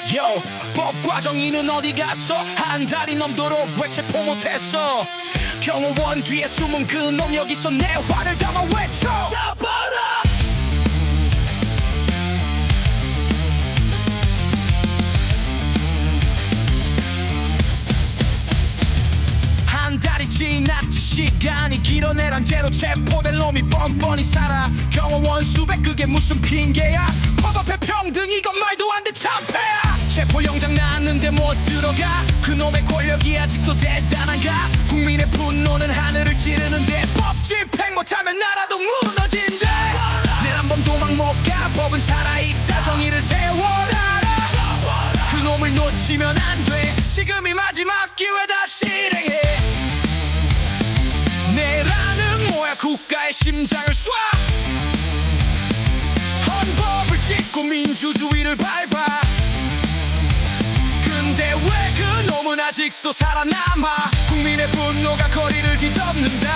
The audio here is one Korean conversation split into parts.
Yo, 법과정이는 어디 갔어? 한 달이 넘도록 왜 체포 못했어? 경호원 뒤에 숨은 그 놈 여기서 내 화를 담아 외쳐 잡아라! 한 달이 지났지 시간이 길어내란 죄로 체포될 놈이 뻔뻔히 살아. 경호원 수백 그게 무슨 핑계야? 법 앞에 평등 이건 말도 안 돼 참패야. 체포영장 나왔는데 못 들어가. 그놈의 권력이 아직도 대단한가? 국민의 분노는 하늘을 찌르는데 법 집행 못하면 나라도 무너진대. 내란범 도망 못 가. 법은 살아있다. 정의를 세워라. 그놈을 놓치면 안 돼. 지금이 마지막 기회다. 실행해. 내란은 뭐야? 국가의 심장을 쏴. 헌법을 짓고 민주주의를 밟아. 근데 왜 그놈은 아직도 살아남아? 국민의 분노가 거리를 뒤덮는다.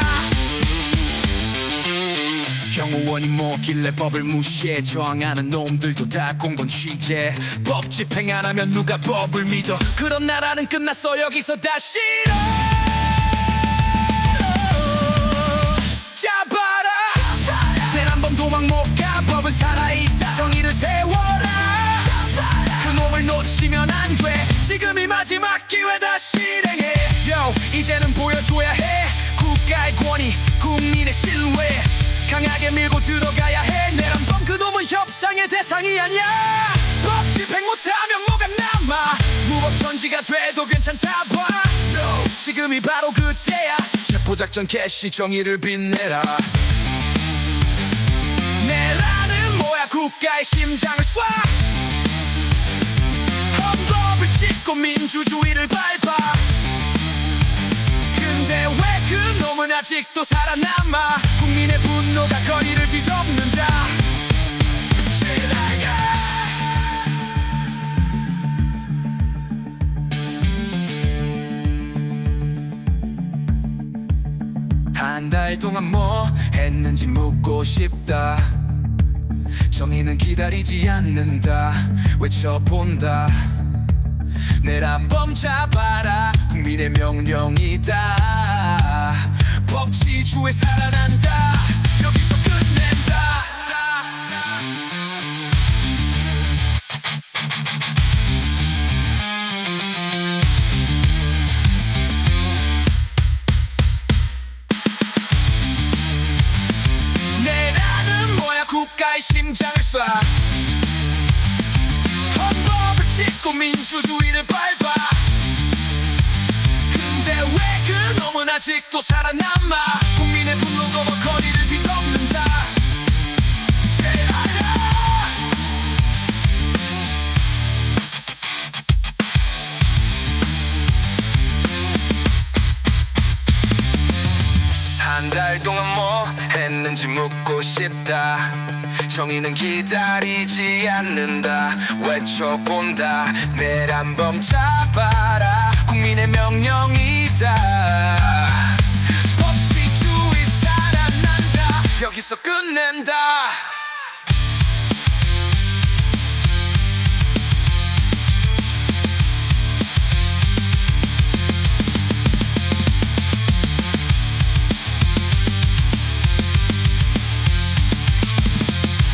경호원이 뭐길래 법을 무시해. 저항하는 놈들도 다 공범 취재. 법 집행 안 하면 누가 법을 믿어? 그런 나라는 끝났어. 여기서 다 싫어. 잡아라. 내란범 도망 못 가. 법은 살아있다. 정의를 세워라. 그놈을 놓치면 안 돼. 지금이 마지막 기회다. 실행해. Yo, 이제는 보여줘야 해. 국가의 권위, 국민의 신뢰. 강하게 밀고 들어가야 해. 내란범 그놈은 협상의 대상이 아니야. 법 집행 못하면 뭐가 남아? 무법천지가 돼도 괜찮다 봐. No. 지금이 바로 그때야. 체포작전 개시 정의를 빛내라. 내란은 뭐야? 국가의 심장을 쏴. 헌법을 짓고 민주주의를 밟아. 근데 왜 그놈은 아직도 살아남아? 국민의 분노가 거리를 뒤덮는다. 한 달 동안 뭐 했는지 묻고 싶다. 정의는 기다리지 않는다. 외쳐본다. 내란범 잡아라. 국민의 명령이다. 법치주의 살아난다. 여기서 끝낸다. 내란은 뭐야? 국가의 심장을 쏴. 헌법을 짓고 민주주의를 밟아. 근데 왜 그놈은 아직도 살아남아? 국민의 분노가 거리를 뒤덮는다. 한 달 동안 뭐 했는지 묻고 싶다. 정의는 기다리지 않는다. 외쳐본다. 내란범 잡아라. 국민의 명령이다. 법치주의 살아난다. 여기서 끝낸다.